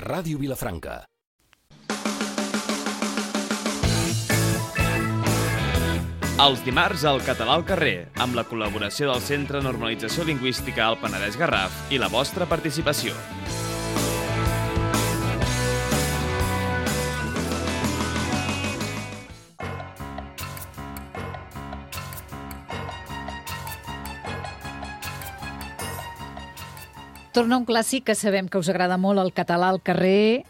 Ràdio Vilafranca. Els dimarts al Català al carrer, amb la col·laboració del Centre de Normalització Lingüística al Penedès Garraf i la vostra participació. Torna un clàssic que sabem que us agrada molt, el Català al carrer,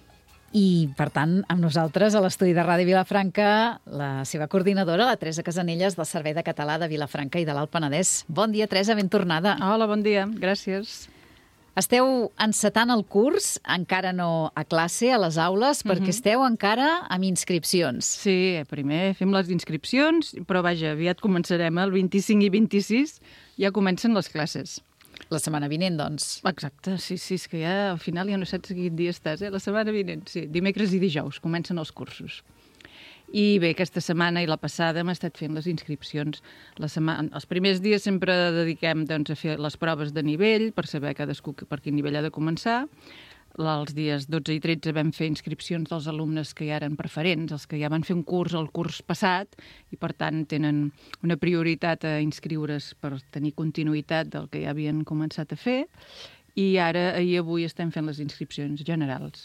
i, per tant, amb nosaltres a l'estudi de Ràdio Vilafranca, la seva coordinadora, la Teresa Casanelles, del Servei de Català de Vilafranca i de l'Alt Penedès. Bon dia, Teresa, ben tornada. Hola, bon dia, gràcies. Esteu encetant el curs, encara no a classe, a les aules, perquè esteu encara amb inscripcions. Sí, primer fem les inscripcions, però vaja, aviat començarem, el 25 i 26 ja comencen les classes. La setmana vinent, doncs. Exacte, sí, és que ja al final ja no saps quin dia estàs, La setmana vinent, sí, dimecres i dijous comencen els cursos. I bé, aquesta setmana i la passada hem estat fent les inscripcions. Els primers dies sempre dediquem a fer les proves de nivell per saber cadascú per quin nivell ha de començar. Els dies 12 i 13 vam fer inscripcions dels alumnes que ja eren preferents, els que ja van fer un curs el curs passat i, per tant, tenen una prioritat a inscriure's per tenir continuïtat del que ja havien començat a fer. I ara, ahir avui, estem fent les inscripcions generals.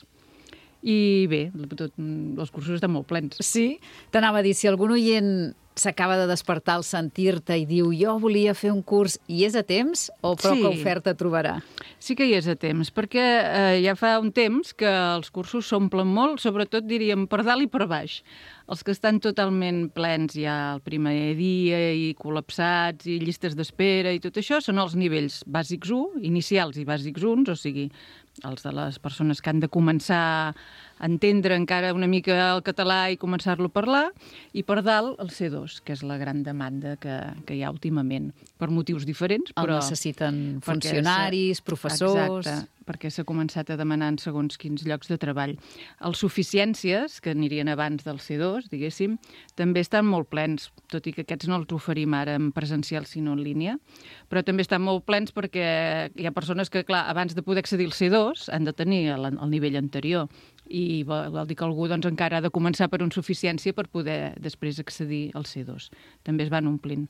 I bé, els cursos estan molt plens. Sí? T'anava a dir, si algun oient s'acaba de despertar al sentir-te i diu jo volia fer un curs, i és a temps o poca oferta trobarà? Sí que hi és a temps, perquè ja fa un temps que els cursos s'omplen molt, sobretot diríem per dalt i per baix. Els que estan totalment plens ja el primer dia i col·lapsats i llistes d'espera i tot això són els nivells bàsics 1, inicials i bàsics 1, o sigui, els de les persones que han de començar a entendre encara una mica el català i començar-lo a parlar, i per dalt el C2, que és la gran demanda que hi ha últimament, per motius diferents. Però necessiten funcionaris, professors... Exacte, perquè s'ha començat a demanar en segons quins llocs de treball. Els suficiències, que anirien abans del C2, diguéssim, també estan molt plens, tot i que aquests no els oferim ara en presencial, sinó en línia, però també estan molt plens perquè hi ha persones que, clar, abans de poder accedir al C2 han de tenir el nivell anterior, i vol dir que algú encara ha de començar per una suficiència per poder després accedir al C2. També es van omplint.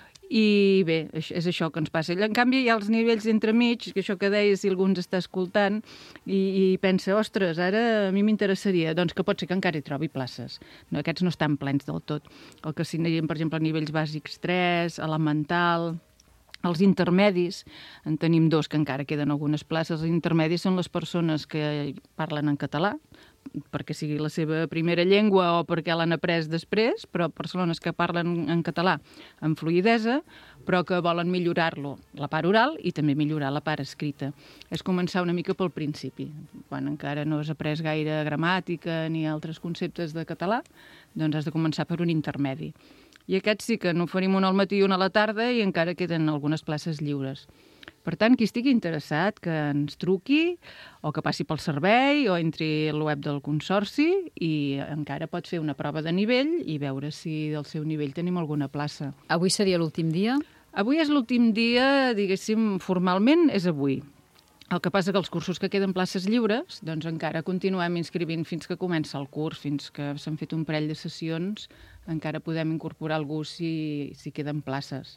I bé, és això que ens passa. En canvi, hi ha els nivells entremig, que això que deies, si algú ens està escoltant i pensa, ostres, ara a mi m'interessaria, doncs que pot ser que encara hi trobi places. No, aquests no estan plens del tot. El que si anem, per exemple, a nivells bàsics 3, elemental... Els intermedis, en tenim 2 que encara queden algunes places. Els intermedis són les persones que parlen en català, perquè sigui la seva primera llengua o perquè l'han après després, però persones que parlen en català amb fluïdesa, però que volen millorar-lo, la part oral, i també millorar la part escrita. És començar una mica pel principi. Quan encara no has après gaire gramàtica ni altres conceptes de català, doncs has de començar per un intermedi. I aquests sí que n'oferim un al matí i un a la tarda i encara queden algunes places lliures. Per tant, qui estigui interessat, que ens truqui o que passi pel servei o entri al web del Consorci i encara pot fer una prova de nivell i veure si del seu nivell tenim alguna plaça. Avui seria l'últim dia? Avui és l'últim dia, diguéssim, formalment és avui. El que passa que els cursos que queden places lliures, doncs encara continuem inscrivint fins que comença el curs, fins que s'han fet un parell de sessions, encara podem incorporar algú si queden places.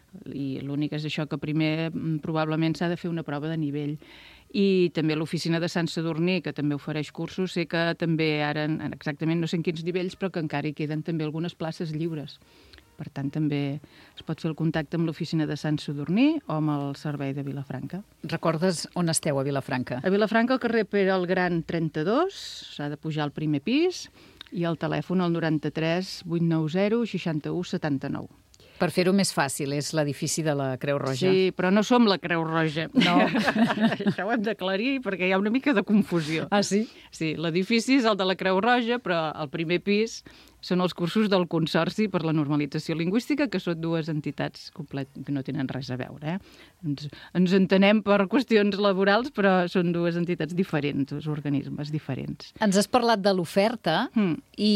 I l'únic és això, que primer probablement s'ha de fer una prova de nivell. I també l'oficina de Sant Sadurní, que també ofereix cursos, sé que també ara, exactament no sé en quins nivells, però que encara hi queden també algunes places lliures. Per tant, també es pot fer el contacte amb l'oficina de Sant Sadurní o amb el servei de Vilafranca. Recordes on esteu a Vilafranca? A Vilafranca, al carrer Pere el Gran 32, s'ha de pujar al primer pis, i el telèfon al 93 890 61 79. Per fer-ho més fàcil, és l'edifici de la Creu Roja. Sí, però no som la Creu Roja. No. Això ho hem d'aclarir perquè hi ha una mica de confusió. Ah, sí? Sí, l'edifici és el de la Creu Roja, però el primer pis són els cursos del Consorci per la Normalització Lingüística, que són 2 entitats que no tenen res a veure. Ens entenem per qüestions laborals, però són 2 entitats diferents, 2 organismes diferents. Ens has parlat de l'oferta i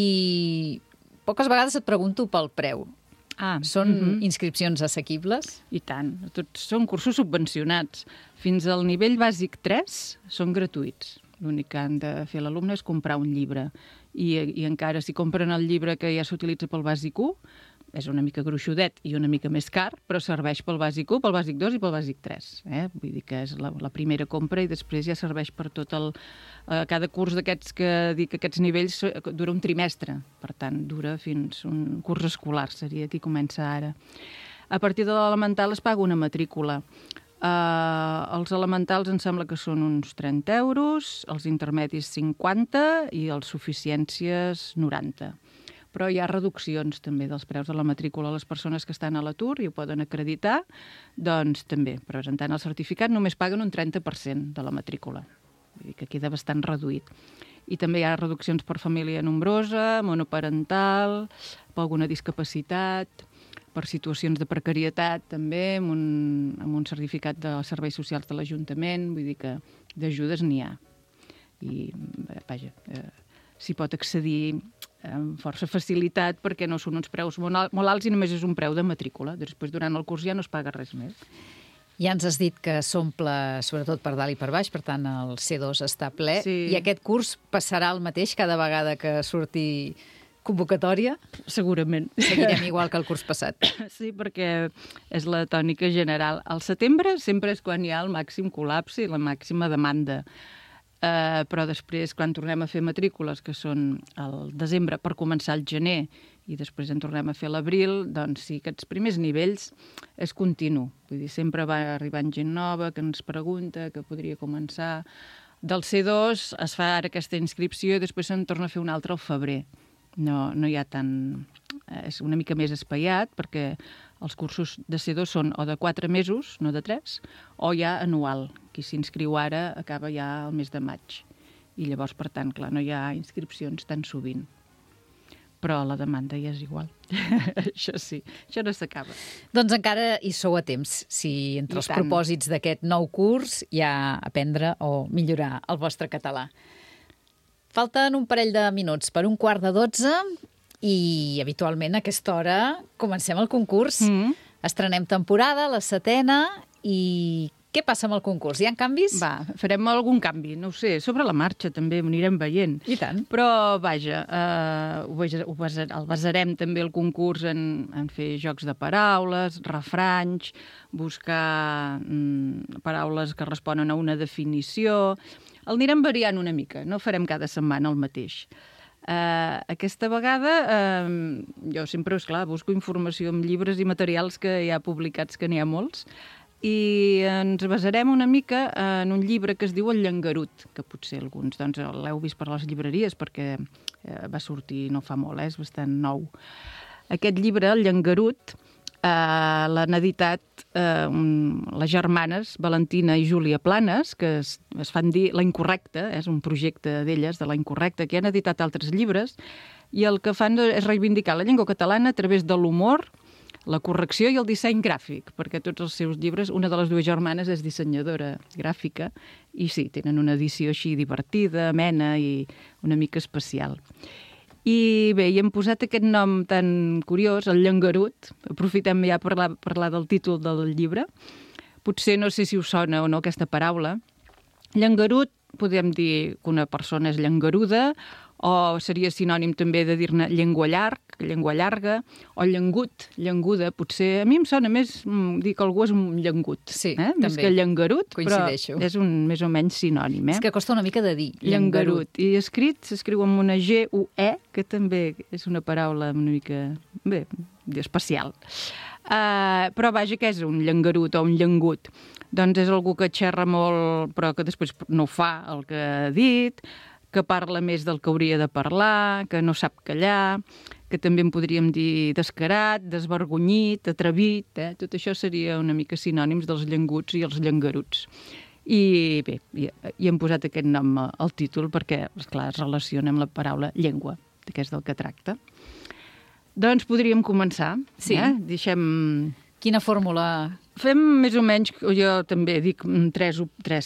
poques vegades et pregunto pel preu. Són inscripcions assequibles? I tant. Tots són cursos subvencionats. Fins al nivell bàsic 3 són gratuïts. L'únic que han de fer l'alumne és comprar un llibre. I encara, si compren el llibre que ja s'utilitza pel bàsic 1, és una mica gruixudet i una mica més car, però serveix pel bàsic 1, pel bàsic 2 i pel bàsic 3. Vull dir que és la primera compra i després ja serveix per tot cada curs d'aquests que dic que aquests nivells dura un trimestre. Per tant, dura fins un curs escolar, seria qui comença ara. A partir de l'elemental es paga una matrícula. Els elementals em sembla que són uns 30 euros, els intermedis 50 i els suficiències 90. Però hi ha reduccions també dels preus de la matrícula. Les persones que estan a l'atur i ho poden acreditar, doncs també, presentant el certificat, només paguen un 30% de la matrícula. Vull dir que queda bastant reduït. I també hi ha reduccions per família nombrosa, monoparental, per alguna discapacitat, per situacions de precarietat també, amb un certificat de serveis socials de l'Ajuntament. Vull dir que d'ajudes n'hi ha. I, vaja, s'hi pot accedir amb força facilitat perquè no són uns preus molt alts i només és un preu de matrícula. Després, durant el curs ja no es paga res més. Ja ens has dit que s'omple sobretot per dalt i per baix, per tant el C2 està ple. Sí. I aquest curs passarà el mateix cada vegada que surti convocatòria? Segurament. Seguirem igual que el curs passat. Sí, perquè és la tònica general. Al setembre sempre és quan hi ha el màxim col·lapse i la màxima demanda. Però després, quan tornem a fer matrícules, que són al desembre per començar el gener, i després en tornem a fer l'abril, doncs sí, aquests primers nivells és continu. Vull dir, sempre va arribant gent nova que ens pregunta, que podria començar. Del C2 es fa ara aquesta inscripció i després se'n torna a fer una altra al febrer. No hi ha tant... És una mica més espaiat, perquè els cursos de C2 són o de 4 mesos, no de 3, o ja anual. Qui s'inscriu ara acaba ja el mes de maig. I llavors, per tant, clar, no hi ha inscripcions tan sovint. Però la demanda ja és igual. Això sí, això no s'acaba. Doncs encara hi sou a temps, si entre els propòsits d'aquest nou curs hi ha aprendre o millorar el vostre català. Falten un parell de minuts per 11:45 i habitualment a aquesta hora comencem el concurs. Estrenem temporada, la 7ª, i què passa amb el concurs? Hi ha canvis? Va, farem algun canvi, no ho sé, sobre la marxa també, ho anirem veient. I tant. Però, vaja, el basarem també el concurs en fer jocs de paraules, refranys, buscar paraules que responen a una definició. El anirem variant una mica, no farem cada setmana el mateix. Aquesta vegada jo sempre, esclar, busco informació en llibres i materials que hi ha publicats, que n'hi ha molts, i ens basarem una mica en un llibre que es diu El Llengarut, que potser alguns l'heu vist per les llibreries perquè va sortir no fa molt, és bastant nou. Aquest llibre, El Llengarut, l'han editat les germanes Valentina i Júlia Planes, que es fan dir La Incorrecta, és un projecte d'elles, de La Incorrecta, que han editat altres llibres, i el que fan és reivindicar la llengua catalana a través de l'humor, la correcció i el disseny gràfic, perquè tots els seus llibres, una de les dues germanes és dissenyadora gràfica, i sí, tenen una edició així divertida, amena i una mica especial. I bé, hi hem posat aquest nom tan curiós, El Llengarut. Aprofitem ja per parlar del títol del llibre. Potser no sé si us sona o no aquesta paraula. Llengarut, podem dir que una persona és llengaruda, o seria sinònim també de dir-ne llengua llarga, o llengut, llenguda. Potser a mi em sona més dir que algú és un llengut, sí, més que llengarut, coincideixo. Però és un més o menys sinònim. És que costa una mica de dir, llengarut. I s'escriu amb una G-U-E, que també és una paraula una mica, bé, especial. Però vaja, què és un llengarut o un llengut? Doncs és algú que xerra molt, però que després no fa el que ha dit, que parla més del que hauria de parlar, que no sap callar, que també en podríem dir descarat, desvergonyit, atrevit. Tot això seria una mica sinònims dels llenguts i els llengaruts. I bé, hi hem posat aquest nom al títol perquè, esclar, es relaciona amb la paraula llengua, que és del que tracta. Doncs podríem començar. Sí. Deixem... Quina fórmula? Fem més o menys, jo també dic tres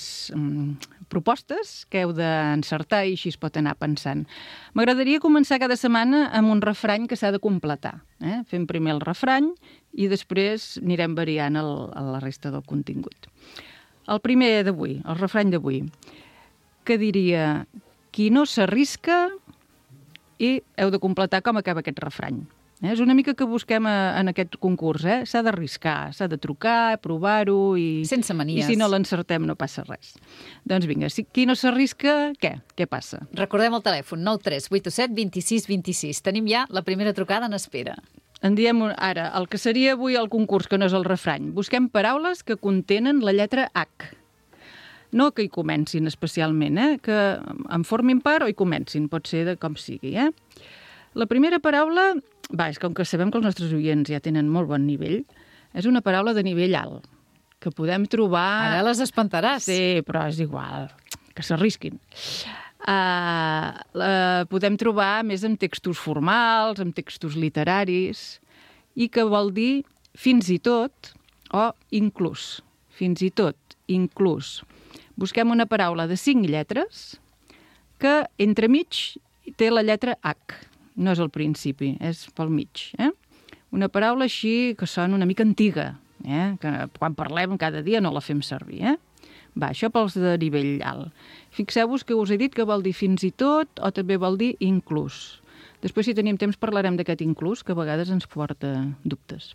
propostes que heu d'encertar i així es pot anar pensant. M'agradaria començar cada setmana amb un refrany que s'ha de completar. Fem primer el refrany i després anirem variant la resta del contingut. El primer d'avui, el refrany d'avui. que diria qui no s'arrisca i heu de completar com acaba aquest refrany. És una mica que busquem en aquest concurs, S'ha d'arriscar, s'ha de trucar, provar-ho i... Sense manies. I si no l'encertem no passa res. Doncs vinga, qui no s'arrisca, què? Què passa? Recordem el telèfon, 93 87 26 26. Tenim ja la primera trucada en espera. En diem ara, el que seria avui el concurs, que no és el refrany. Busquem paraules que contenen la lletra H. No que hi comencin especialment, que en formin part o hi comencin, pot ser de com sigui. La primera paraula, és com que sabem que els nostres oients ja tenen molt bon nivell, és una paraula de nivell alt, que podem trobar... Ara les espantaràs. Sí, però és igual, que s'arrisquin. Podem trobar més en textos formals, en textos literaris, i que vol dir fins i tot o inclús. Fins i tot, inclús. Busquem una paraula de 5 lletres que entremig té la lletra H. No és al principi, és pel mig. Una paraula així que sona una mica antiga, que quan parlem cada dia no la fem servir. Això pels de nivell alt. Fixeu-vos que us he dit que vol dir fins i tot o també vol dir inclús. Després, si tenim temps, parlarem d'aquest inclús, que a vegades ens porta dubtes.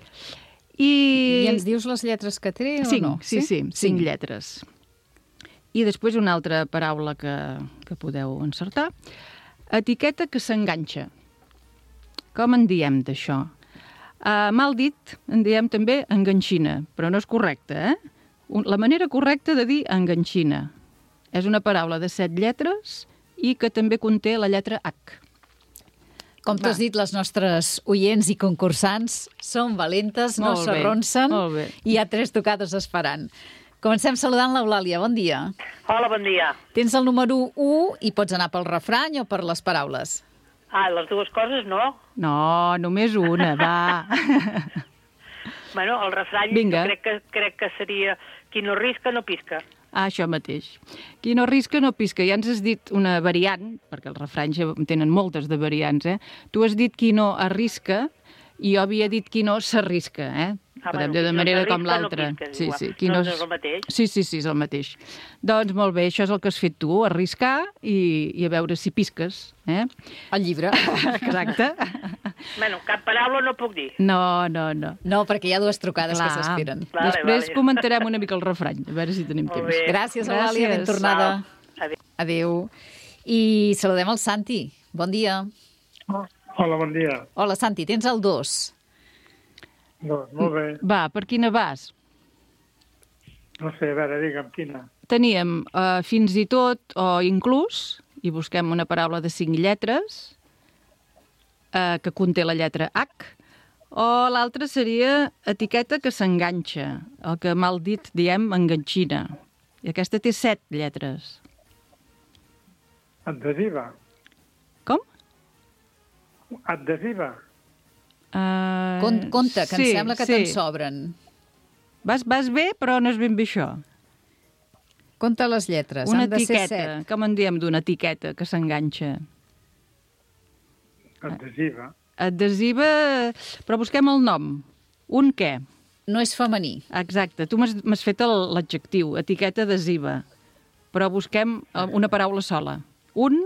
I ens dius les lletres que té o no? Sí, 5 lletres. I després una altra paraula que podeu encertar. Etiqueta que s'enganxa. Com en diem d'això? Mal dit, en diem també enganxina, però no és correcte, La manera correcta de dir enganxina. És una paraula de 7 lletres i que també conté la lletra H. Com t'has dit, les nostres oients i concursants són valentes, no s'arronsen i hi ha 3 tocades esperant. Comencem saludant l'Eulàlia. Bon dia. Hola, bon dia. Tens el número 1 i pots anar pel refrany o per les paraules? Les dues coses no. No, només una, va. Bueno, el refrany crec que seria qui no risca no pisca. Això mateix. Qui no risca no pisca. Ja ens has dit una variant, perquè els refranys tenen moltes de variants, Tu has dit qui no arrisca i jo havia dit qui no s'arrisca, Podem dir de manera com l'altra. No és el mateix? Sí, és el mateix. Doncs molt bé, això és el que has fet tu, arriscar i a veure si pisques. El llibre. Exacte. Bueno, cap paraula no puc dir. No. No, perquè hi ha 2 trucades que s'esperen. Després comentarem una mica el refrany, a veure si tenim temps. Gràcies, Eulàlia, ben tornada. Adéu. I saludem el Santi. Bon dia. Hola, bon dia. Hola, Santi, tens el 2. Doncs, molt bé. Va, per quina vas? No sé, a veure, digue'm quina. Teníem fins i tot o inclús, i busquem una paraula de 5 lletres que conté la lletra H, o l'altra seria etiqueta que s'enganxa, el que mal dit diem enganxina. I aquesta té 7 lletres. Adhesiva. Com? Adhesiva. Compte, que em sembla que te'n sobren. Vas bé, però no és ben bé això. Compte les lletres, una han de ser etiqueta. 7. Com en diem d'una etiqueta que s'enganxa? Adhesiva. Adhesiva, però busquem el nom. Un què? No és femení. Exacte, tu m'has fet l'adjectiu, etiqueta adhesiva, però busquem una paraula sola. Un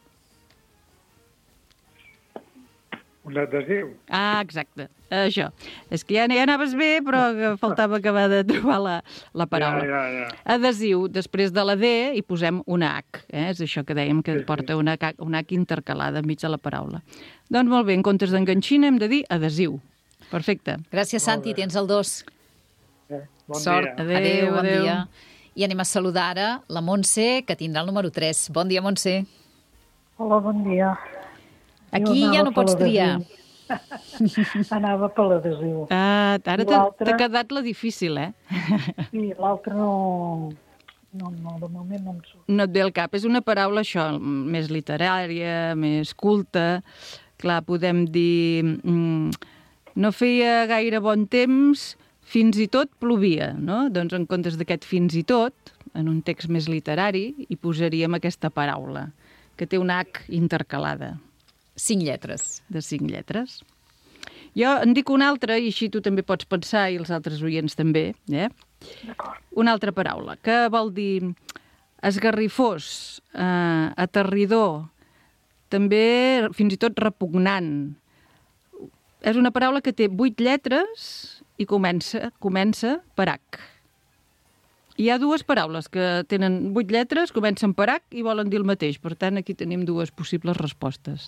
adhesiu. Exacte, això. És que ja anaves bé, però faltava acabar de trobar la paraula. Ja. Adhesiu, després de la D hi posem una H. És això que dèiem, que porta una H intercalada enmig de la paraula. Doncs molt bé, en comptes d'enganxina hem de dir adhesiu. Perfecte. Gràcies, Santi, tens el 2. Bon Sort. dia. Adéu, bon dia. I anem a saludar ara la Montse, que tindrà el número 3. Bon dia, Montse. Hola, bon dia. Aquí ja no pots triar. Anava per l'adhesiu. Ara t'ha quedat la difícil, Sí, l'altre no, de moment no em surt. No et ve al cap. És una paraula, això, més literària, més culta. Clar, podem dir... No feia gaire bon temps, fins i tot plovia, no? Doncs en comptes d'aquest fins i tot, en un text més literari, hi posaríem aquesta paraula, que té una H intercalada. 5 lletres. De 5 lletres. Jo en dic una altra, i així tu també pots pensar, i els altres oients també, D'acord. Una altra paraula, que vol dir esgarrifós, aterridor, també fins i tot repugnant. És una paraula que té 8 lletres i comença per H. Hi ha 2 paraules que tenen 8 lletres, comencen per H i volen dir el mateix. Per tant, aquí tenim 2 possibles respostes.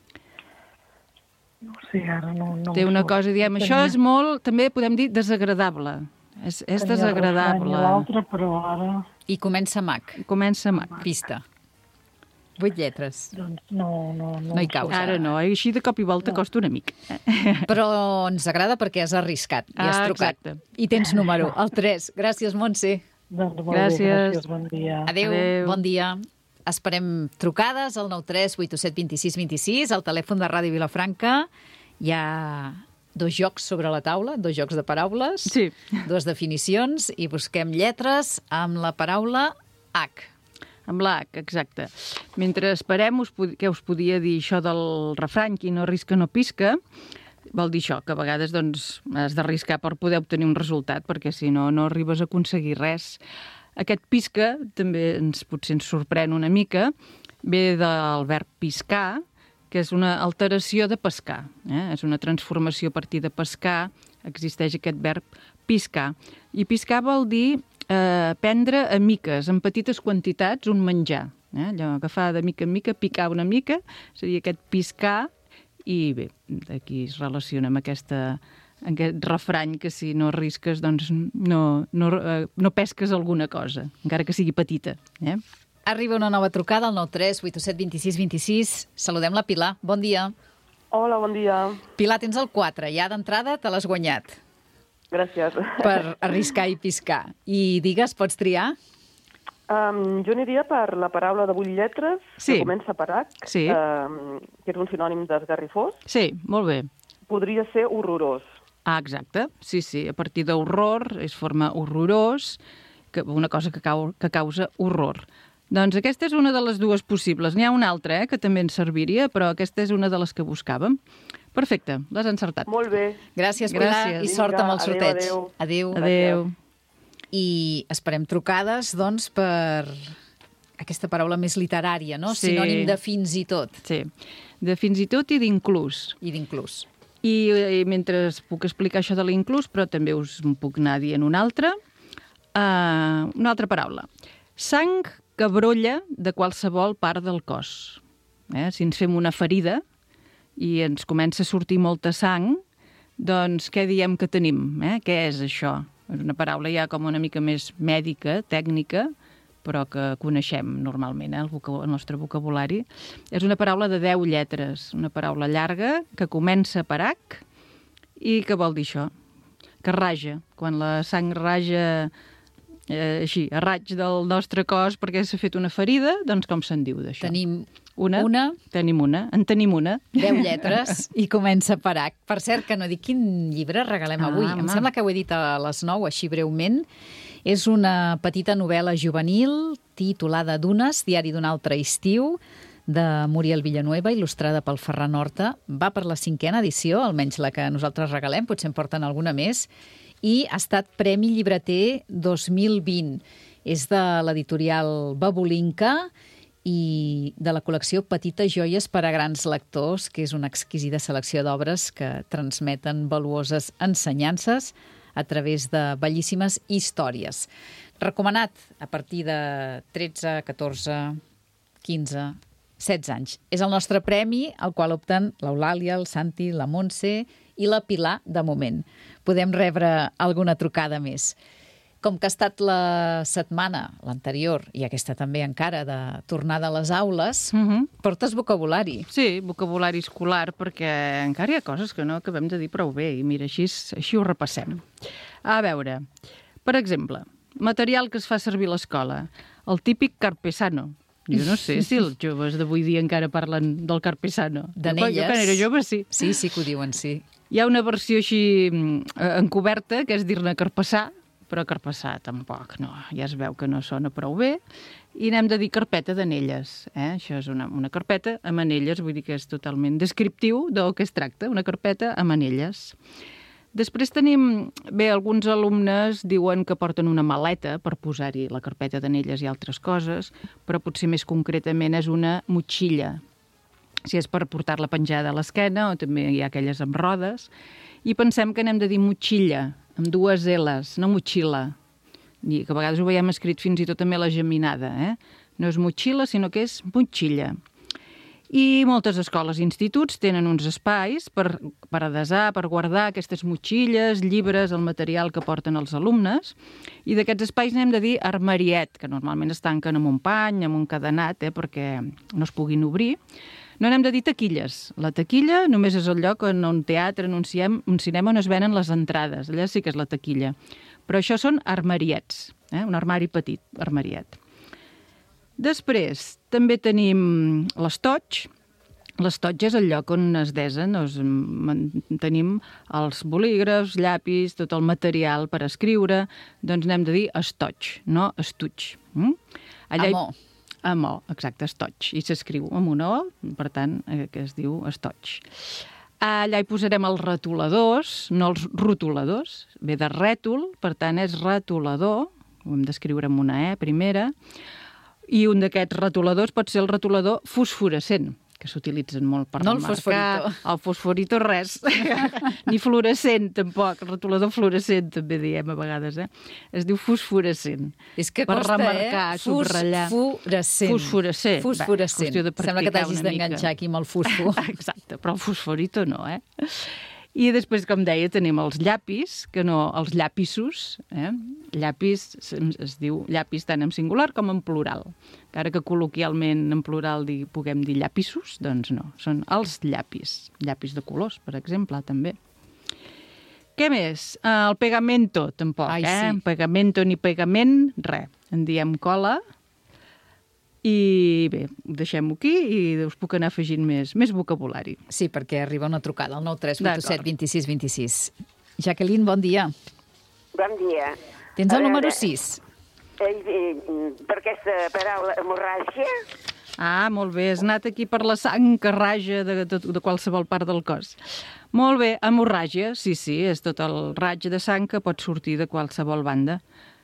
No sé, ara no... Té una cosa, diem, això és molt, també podem dir, desagradable. És desagradable. Tenia l'altre, però ara... I comença amb H. Comença amb H. Pista. 8 lletres. Doncs no hi cau. Ara no, així de cop i volta costa una mica. Però ens agrada perquè has arriscat i has trucat. Exacte. I tens número, el 3. Gràcies, Montse. Doncs Gràcies. Bon dia. Adéu, bon dia. Esperem trucades al 93 827 26 26, al telèfon de Ràdio Vilafranca. Hi ha 2 jocs sobre la taula, 2 jocs de paraules, Sí. 2 definicions, i busquem lletres amb la paraula H. Amb l'H, exacte. Mentre esperem, què us podia dir això del refrany, qui no arrisca no pisca, vol dir això, que a vegades doncs, has d'arriscar per poder obtenir un resultat, perquè si no, no arribes a aconseguir res. Aquest pisca també potser ens sorprèn una mica, ve del verb piscar, que és una alteració de pescar. És una transformació a partir de pescar, existeix aquest verb piscar. I piscar vol dir prendre a miques, en petites quantitats, un menjar. Allò agafar de mica en mica, picar una mica, seria aquest piscar, i bé, aquí es relaciona amb aquest refrany que si no arrisques, doncs no pesques alguna cosa, encara que sigui petita. Arriba una nova trucada al 93 827 26 26. Saludem la Pilar. Bon dia. Hola, bon dia. Pilar, tens el 4. Ja d'entrada te l'has guanyat. Gràcies. Per arriscar i piscar. I digues, pots triar? Jo aniria per la paraula de 8 lletres, Sí. que comença per H, Sí. que és un sinònim d'esgarrifós. Sí, molt bé. Podria ser horrorós. Ah, exacte. Sí, sí. A partir d'horror es forma horrorós, una cosa que causa horror. Doncs aquesta és una de les 2 possibles. N'hi ha una altra, que també ens serviria, però aquesta és una de les que buscàvem. Perfecte, l'has encertat. Molt bé. Gràcies, Pilar, Gràcies. i sort amb el sorteig. Adéu. Adéu. Adéu. I esperem trucades, doncs, per aquesta paraula més literària, no? Sí. Sinònim de fins i tot. Sí, de fins i tot i d'inclús. I d'inclús. I mentre puc explicar això de l'inclús, però també us puc anar dient una altra paraula. Sang que brolla de qualsevol part del cos. Si ens fem una ferida i ens comença a sortir molta sang, doncs què diem que tenim? Què és això? És una paraula ja com una mica més mèdica, tècnica, però que coneixem normalment, el nostre vocabulari. És una paraula de 10 lletres, una paraula llarga que comença per H i que vol dir això, que raja. Quan la sang raja així, a raig del nostre cos perquè s'ha fet una ferida, doncs com se'n diu d'això? Tenim Tenim una. En tenim una. 10 lletres i comença per H. Per cert, que no dic quin llibre regalem avui. Em sembla que ho he dit a les 9, així breument. És una petita novel·la juvenil titulada Dunes, diari d'un altre estiu, de Muriel Villanueva, il·lustrada pel Ferran Horta. Va per la 5a edició, almenys la que nosaltres regalem, potser en porten alguna més, i ha estat Premi Llibreter 2020. És de l'editorial Babulinka i de la col·lecció Petites joies per a grans lectors, que és una exquisida selecció d'obres que transmeten valuoses ensenyances a través de bellíssimes històries. Recomanat a partir de 13, 14, 15, 16 anys. És el nostre premi, al qual opten l'Eulàlia, el Santi, la Montse i la Pilar, de moment. Podem rebre alguna trucada més. Com que ha estat la setmana, l'anterior, i aquesta també encara, de tornada a les aules, portes vocabulari. Sí, vocabulari escolar, perquè encara hi ha coses que no acabem de dir prou bé, i mira, així ho repassem. A veure, per exemple, material que es fa servir a l'escola, el típic carpesano. Jo no sé si els joves d'avui dia encara parlen del carpesano. D'anelles. Jo quan era jove, sí. Sí, sí que ho diuen, sí. Hi ha una versió així encoberta, que és dir-ne carpessar, però carpessar tampoc, no. Ja es veu que no sona prou bé. I n'hem de dir carpeta d'anelles. Això és una carpeta amb anelles, vull dir que és totalment descriptiu del que es tracta, una carpeta amb anelles. Després tenim, bé, alguns alumnes diuen que porten una maleta per posar-hi la carpeta d'anelles i altres coses, però potser més concretament és una motxilla. Si és per portar-la penjada a l'esquena, o també hi ha aquelles amb rodes, i pensem que n'hem de dir motxilla, amb 2 L's, no motxilla. I que a vegades ho veiem escrit fins i tot també a la geminada, No és motxilla, sinó que és motxilla. I moltes escoles i instituts tenen uns espais per adesar, per guardar aquestes motxilles, llibres, el material que porten els alumnes. I d'aquests espais n'hem de dir armariet, que normalment es tanquen amb un pany, amb un cadenat, perquè no es puguin obrir. No n'hem de dir taquilles. La taquilla només és el lloc on un teatre, un cinema, on es venen les entrades. Allà sí que és la taquilla. Però això són armariets, un armari petit, armariet. Després, també tenim l'estoig. L'estoig és el lloc on es desen, tenim els bolígrafs, llapis, tot el material per escriure, doncs n'hem de dir estoig, no estuig. Amó, exacte, estoig. I s'escriu amb una O, per tant, que es diu estoig. Allà hi posarem els retoladors, no els rotuladors. Ve de rètol, per tant, és retolador. Ho hem d'escriure amb una E primera. I un d'aquests retoladors pot ser el retolador fosforescent, que s'utilitzen molt per remarcar. No el fosforito. El fosforito res. Ni fluorescent, tampoc. El retolador fluorescent, també diem a vegades, Es diu fosforescent. És que per costa, remarcar, subratllar. Fosforescent. Sembla que t'hagis d'enganxar aquí amb el fosfo. Exacte, però el fosforito no, I després, com deia, tenim els llapis, que no, els llapissos. Llapis es diu llapis tant en singular com en plural. Encara que col·loquialment en plural puguem dir llapissos, doncs no, són els llapis. Llapis de colors, per exemple, també. Què més? El pegamento, tampoc, Sí. Pegamento ni pegament, res. En diem cola. I bé, deixem-ho aquí i us puc anar afegint més vocabulari. Sí, perquè arriba una trucada al 9387 26 26. Jacqueline, bon dia. Bon dia. Tens el número 6. Per aquesta paraula, hemorràgia? Molt bé, has anat aquí per la sang que raja de qualsevol part del cos. Molt bé, hemorràgia, sí, és tot el raig de sang que pot sortir de qualsevol banda.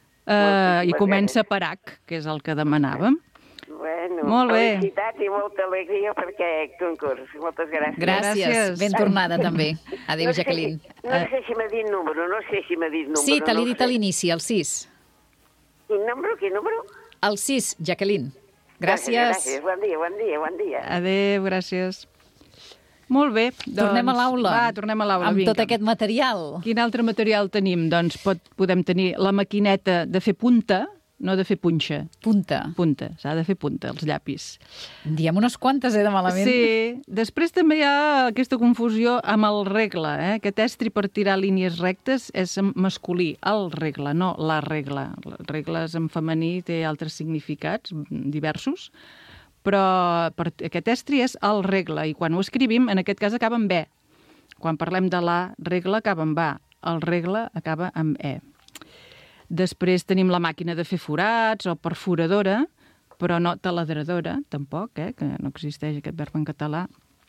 I comença per H, que és el que demanàvem. Bueno, molt bé. Felicitats i molta alegria per aquest concurs. Moltes gràcies. Gràcies. Ben tornada, també. Adéu, Jacqueline. No sé si m'ha dit número, Sí, te l'he dit a l'inici, el 6. Quin número? El 6, Jacqueline. Gràcies. Gràcies, bon dia. Adéu, gràcies. Molt bé. Doncs, tornem a l'aula. Tornem a l'aula, Amb vinga. tot aquest material. Quin altre material tenim? Doncs podem tenir la maquineta de fer punta, no de fer punxa. Punta. S'ha de fer punta, els llapis. Diem unes quantes, de malament. Sí. Després també hi ha aquesta confusió amb el regle, Aquest estri per tirar línies rectes és masculí, el regle, no la regla. Regles en femení té altres significats diversos, però aquest estri és el regle, i quan ho escrivim, en aquest cas acaba amb B. Quan parlem de la regla acaba amb A, el regle acaba amb E. Després tenim la màquina de fer forats o perforadora, però no taladradora, tampoc, que no existeix aquest verb en català.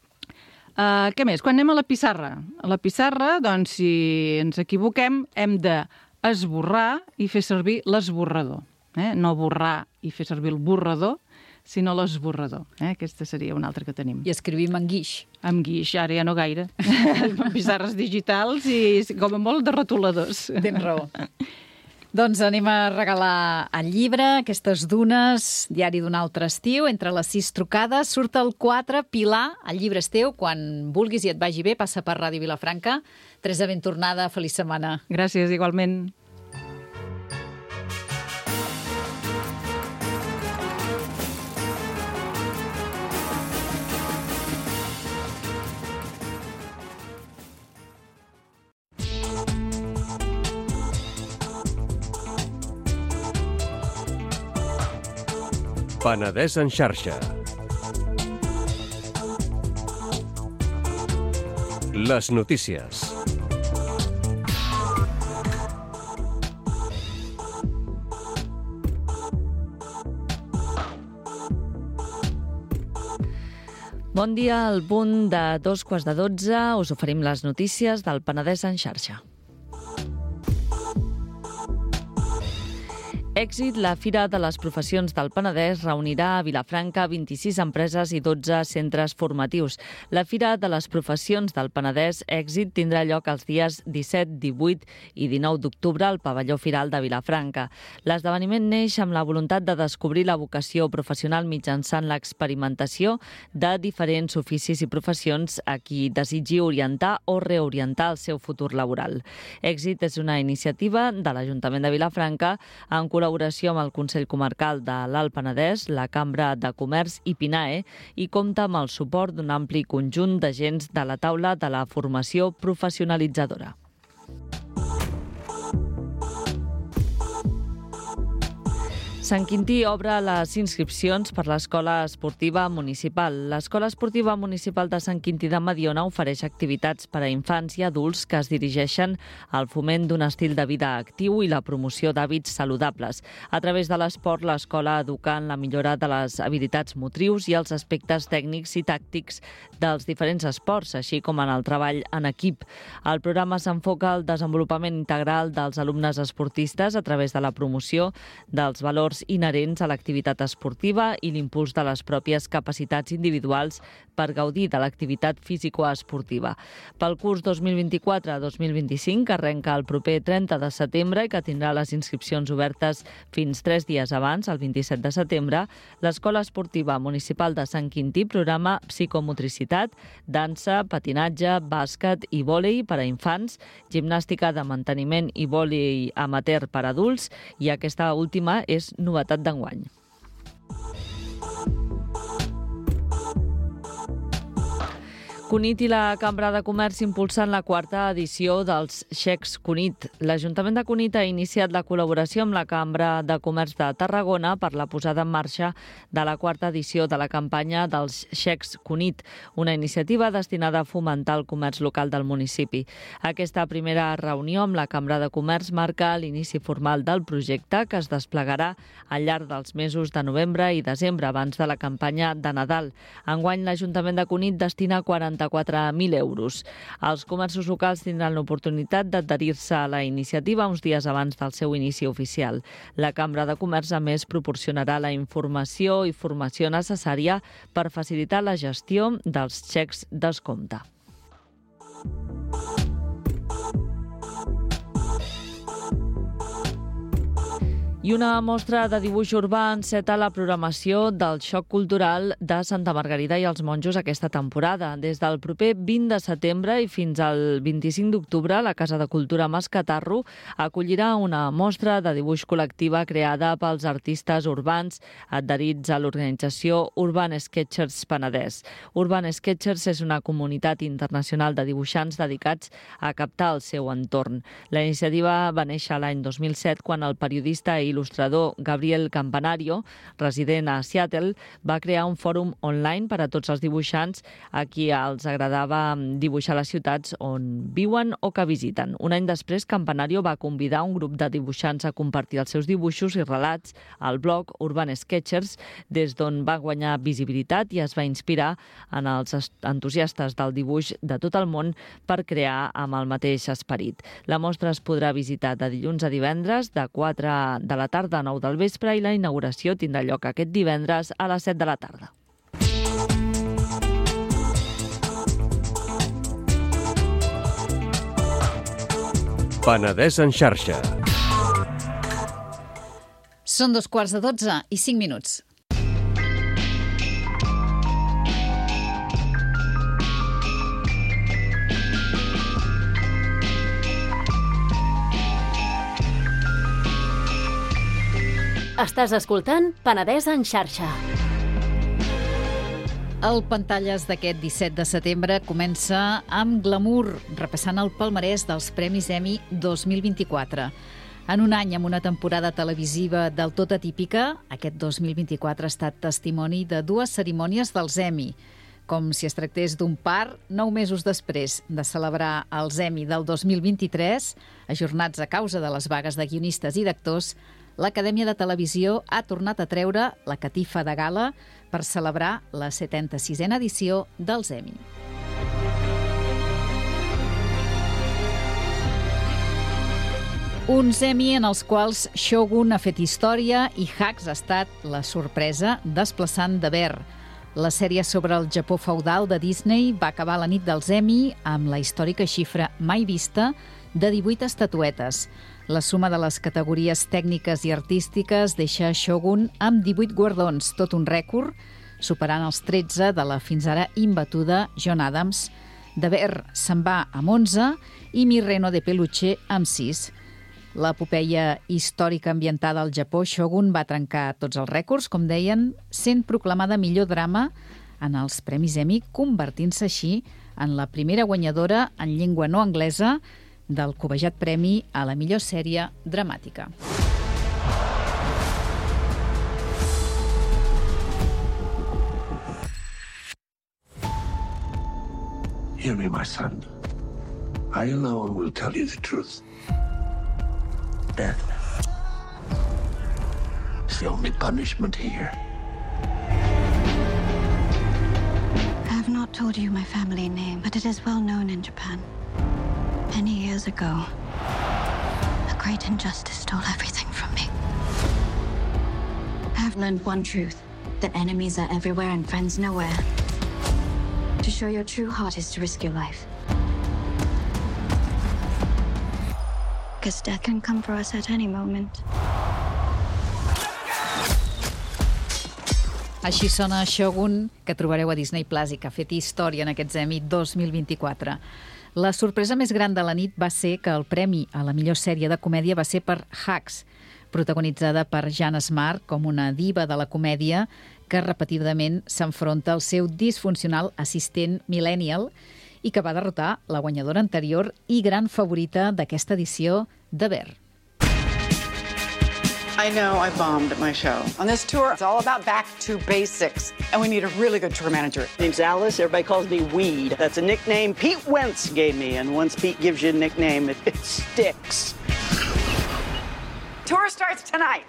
Què més? Quan anem a la pissarra? A la pissarra, doncs, si ens equivoquem, hem d'esborrar i fer servir l'esborrador. No borrar i fer servir el borrador, sinó l'esborrador. Aquesta seria una altra que tenim. I escrivim en guix. Amb guix, ara ja no gaire. Amb pissarres digitals i, com a molt, de retoladors. Tens raó. Doncs anem a regalar el llibre, Aquestes dunes, diari d'un altre estiu. Entre les 6 trucades surt el 4. Pilar, el llibre és teu. Quan vulguis i et vagi bé, passa per Ràdio Vilafranca. Teresa, ben tornada, feliç setmana. Gràcies, igualment. Penedès en xarxa. Les notícies. Bon dia, al punt de 2:15 us oferim les notícies del Penedès en xarxa. Èxit, la Fira de les Professions del Penedès reunirà a Vilafranca 26 empreses i 12 centres formatius. La Fira de les Professions del Penedès Èxit tindrà lloc els dies 17, 18 i 19 d'octubre al pavelló Firal de Vilafranca. L'esdeveniment neix amb la voluntat de descobrir la vocació professional mitjançant l'experimentació de diferents oficis i professions a qui desitgi orientar o reorientar el seu futur laboral. Èxit és una iniciativa de l'Ajuntament de Vilafranca en col·laboració amb el Consell Comarcal de l'Alt Penedès, la Cambra de Comerç i PINAE i compta amb el suport d'un ampli conjunt d'agents de la taula de la formació professionalitzadora. Sant Quintí obre les inscripcions per l'Escola Esportiva Municipal. L'Escola Esportiva Municipal de Sant Quintí de Mediona ofereix activitats per a infants i adults que es dirigeixen al foment d'un estil de vida actiu i la promoció d'hàbits saludables. A través de l'esport, l'escola educa en la millora de les habilitats motrius i els aspectes tècnics i tàctics dels diferents esports, així com en el treball en equip. El programa s'enfoca al desenvolupament integral dels alumnes esportistes a través de la promoció dels valors inherents a l'activitat esportiva i l'impuls de les pròpies capacitats individuals per gaudir de l'activitat físico-esportiva. Pel curs 2024-2025, que arrenca el proper 30 de setembre i que tindrà les inscripcions obertes fins 3 dies abans, el 27 de setembre, l'Escola Esportiva Municipal de Sant Quintí programa psicomotricitat, dansa, patinatge, bàsquet i vòlei per a infants, gimnàstica de manteniment i vòlei amateur per a adults, i aquesta última és novetat d'enguany. Cunit i la Cambra de Comerç impulsen la 4a edició dels xecs Cunit. L'Ajuntament de Cunit ha iniciat la col·laboració amb la Cambra de Comerç de Tarragona per la posada en marxa de la 4a edició de la campanya dels xecs Cunit, una iniciativa destinada a fomentar el comerç local del municipi. Aquesta primera reunió amb la Cambra de Comerç marca l'inici formal del projecte que es desplegarà al llarg dels mesos de novembre i desembre abans de la campanya de Nadal. Enguany, l'Ajuntament de Cunit destina 44.000 euros. Els comerços locals tindran l'oportunitat d'adherir-se a la iniciativa uns dies abans del seu inici oficial. La Cambra de Comerç, a més, proporcionarà la informació i formació necessària per facilitar la gestió dels xecs descompte. I una mostra de dibuix urbà enceta la programació del Xoc Cultural de Santa Margarida i els Monjos aquesta temporada. Des del proper 20 de setembre i fins al 25 d'octubre, la Casa de Cultura Mascatarro acollirà una mostra de dibuix col·lectiva creada pels artistes urbans adherits a l'organització Urban Sketchers Penedès. Urban Sketchers és una comunitat internacional de dibuixants dedicats a captar el seu entorn. La iniciativa va néixer l'any 2007 quan el periodista i il·lustrador Gabriel Campanario, resident a Seattle, va crear un fòrum online per a tots els dibuixants a qui els agradava dibuixar les ciutats on viuen o que visiten. Un any després, Campanario va convidar un grup de dibuixants a compartir els seus dibuixos i relats al blog Urban Sketchers, des d'on va guanyar visibilitat i es va inspirar en els entusiastes del dibuix de tot el món per crear amb el mateix esperit. La mostra es podrà visitar de dilluns a divendres, de 4 de la tarda a 9 del vespre, i la inauguració tindrà lloc aquest divendres a les 7 de la tarda. Penedès en xarxa. Són 12:15 i 5 minuts. Estàs escoltant Penedès en xarxa. El Pantalles d'aquest 17 de setembre comença amb glamour, repassant el palmarès dels Premis Emmy 2024. En un any amb una temporada televisiva del tot atípica, aquest 2024 ha estat testimoni de 2 cerimònies dels Emmy. Com si es tractés d'un par, 9 mesos després de celebrar els Emmy del 2023, ajornats a causa de les vagues de guionistes i d'actors, l'Acadèmia de Televisió ha tornat a treure la catifa de gala per celebrar la 76a edició dels Emmy. Uns Emmy en els quals Shogun ha fet història i Hacks ha estat la sorpresa desplaçant de Bear. La sèrie sobre el Japó feudal de Disney va acabar la nit dels Emmy amb la històrica xifra mai vista de 18 estatuetes. La suma de les categories tècniques i artístiques deixa Shogun amb 18 guardons, tot un rècord, superant els 13 de la fins ara imbatuda John Adams. De Bear se'n va amb 11 i Mi Reno de Peluche amb 6. L'epopeia històrica ambientada al Japó, Shogun, va trencar tots els rècords, com deien, sent proclamada millor drama en els Premis Emmy, convertint-se així en la primera guanyadora en llengua no anglesa del cobejat premi a la millor sèrie dramàtica. Hear me, my son. I alone will tell you the truth. Death is the only punishment here. I have not told you my family name, but it is well known in Japan. Many years ago, a great injustice stole everything from me. I have learned one truth, that enemies are everywhere and friends nowhere. To show your true heart is to risk your life. Because death can come for us at any moment. Així sona Shogun, que trobareu a Disney Plus i que ha fet història en aquests Emmy 2024. La sorpresa més gran de la nit va ser que el premi a la millor sèrie de comèdia va ser per Hacks, protagonitzada per Jeanne Smart com una diva de la comèdia que repetidament s'enfronta al seu disfuncional assistent millennial i que va derrotar la guanyadora anterior i gran favorita d'aquesta edició de Bear. I know I bombed at my show. On this tour, it's all about back to basics. And we need a really good tour manager. My name's Alice. Everybody calls me Weed. That's a nickname Pete Wentz gave me. And once Pete gives you a nickname, it sticks. Tour starts tonight.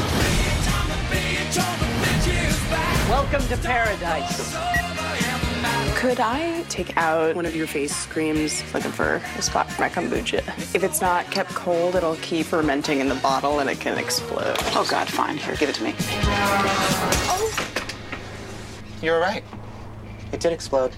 Welcome to paradise. Could I take out one of your face creams looking for a spot for my kombucha? If it's not kept cold, it'll keep fermenting in the bottle and it can explode. Oh, God, fine. Here, give it to me. Oh. You're right. It did explode.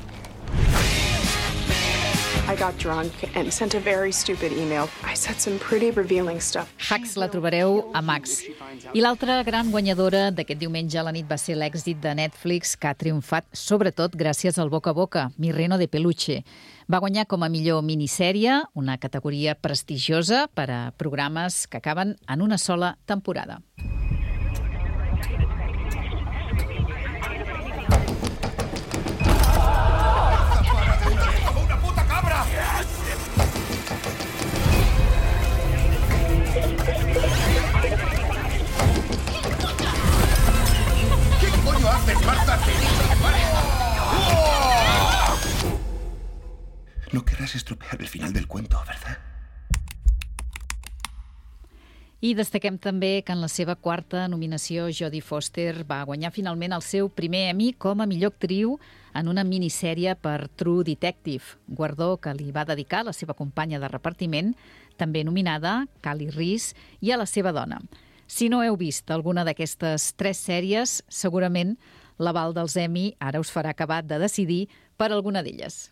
I got drunk and sent a very stupid email. I said some pretty revealing stuff. Hacks la trobareu a Max. I l'altra gran guanyadora d'aquest diumenge a la nit va ser l'èxit de Netflix, que ha triomfat sobretot gràcies al boca a boca, Mi Reno de Peluche. Va guanyar com a millor minissèrie, una categoria prestigiosa per a programes que acaben en una sola temporada. No querrás estropear el final del cuento, ¿verdad? I destaquem també que en la seva quarta nominació, Jodie Foster va guanyar finalment el seu primer Emmy com a millor actriu en una minissèrie per True Detective, guardó que li va dedicar a la seva companya de repartiment, també nominada, Kali Reese, i a la seva dona. Si no heu vist alguna d'aquestes 3 sèries, segurament l'aval dels Emmy ara us farà acabar de decidir per alguna d'elles.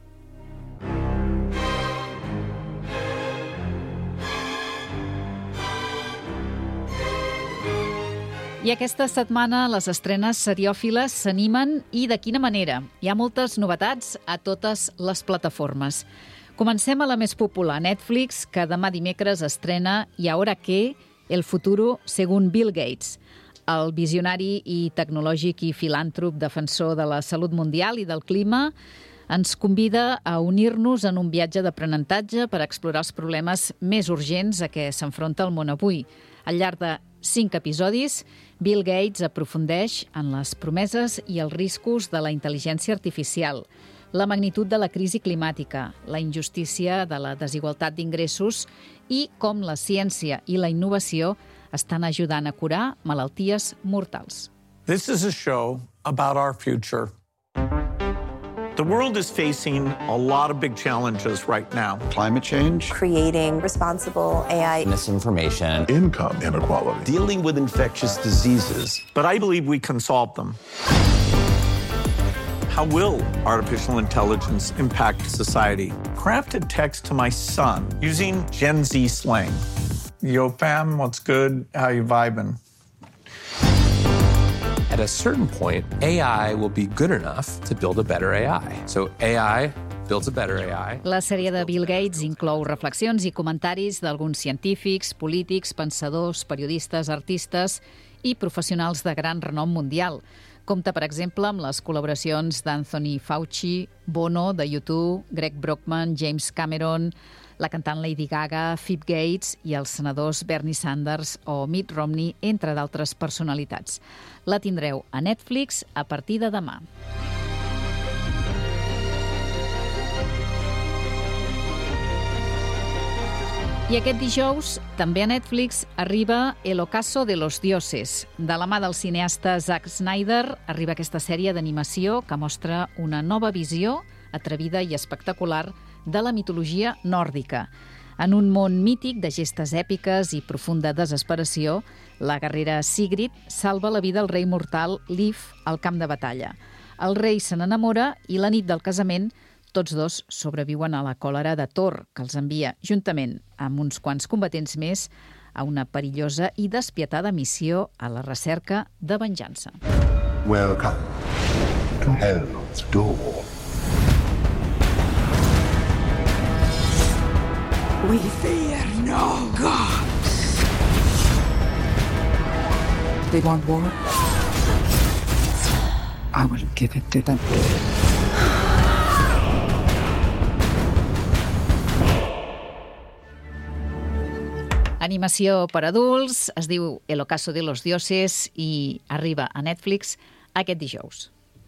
I aquesta setmana les estrenes seriòfiles s'animen i de quina manera. Hi ha moltes novetats a totes les plataformes. Comencem a la més popular, Netflix, que demà dimecres estrena I ahora qué, el futuro según Bill Gates. El visionari i tecnològic i filàntrop defensor de la salut mundial i del clima ens convida a unir-nos en un viatge d'aprenentatge per explorar els problemes més urgents a què s'enfronta el món avui. Al llarg de 5 episodis, Bill Gates aprofundeix en les promeses i els riscos de la intel·ligència artificial, la magnitud de la crisi climàtica, la injustícia de la desigualtat d'ingressos i com la ciència i la innovació estan ajudant a curar malalties mortals. This is a show about our future. The world is facing a lot of big challenges right now. Climate change. Creating responsible AI. Misinformation. Income inequality. Dealing with infectious diseases. But I believe we can solve them. How will artificial intelligence impact society? Crafted text to my son using Gen Z slang. Yo fam, what's good? How you vibing? At a certain point, AI will be good enough to build a better AI. So AI builds a better AI. La sèrie de Bill Gates inclou reflexions i comentaris d'alguns científics, polítics, pensadors, periodistes, artistes i professionals de gran renom mundial. Compta, per exemple, amb les col·laboracions d'Anthony Fauci, Bono, de U2, Greg Brockman, James Cameron, la cantant Lady Gaga, Phoebe Gates i els senadors Bernie Sanders o Mitt Romney, entre d'altres personalitats. La tindreu a Netflix a partir de demà. I aquest dijous, també a Netflix, arriba El ocaso de los dioses. De la mà del cineasta Zack Snyder arriba aquesta sèrie d'animació que mostra una nova visió atrevida i espectacular de la mitologia nòrdica. En un món mític de gestes èpiques i profunda desesperació, la guerrera Sigrid salva la vida al rei mortal Líf al camp de batalla. El rei se n'enamora i la nit del casament tots dos sobreviuen a la còlera de Thor, que els envia, juntament amb uns quants combatents més, a una perillosa i despietada missió a la recerca de venjança. Welcome to Hell's Door. We fear no gods. They want war. I will give it to them. Animació per adults, es diu El ocaso de los dioses i arriba a Netflix aquest dijous.